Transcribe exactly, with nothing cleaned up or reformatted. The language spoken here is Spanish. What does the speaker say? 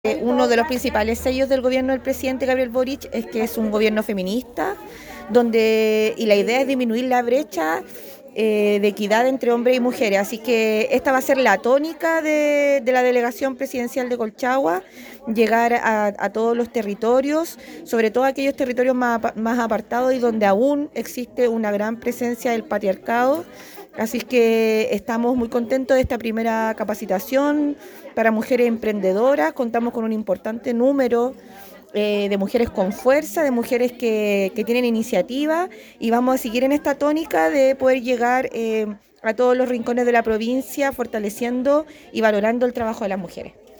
Uno de los principales sellos del gobierno del presidente Gabriel Boric es que es un gobierno feminista, donde y la idea es disminuir la brecha eh, de equidad entre hombres y mujeres. Así que esta va a ser la tónica de, de la delegación presidencial de Colchagua, llegar a, a todos los territorios, sobre todo aquellos territorios más, más apartados y donde aún existe una gran presencia del patriarcado. Así que estamos muy contentos de esta primera capacitación para mujeres emprendedoras. Contamos con un importante número eh, de mujeres con fuerza, de mujeres que, que tienen iniciativa, y vamos a seguir en esta tónica de poder llegar eh, a todos los rincones de la provincia, fortaleciendo y valorando el trabajo de las mujeres.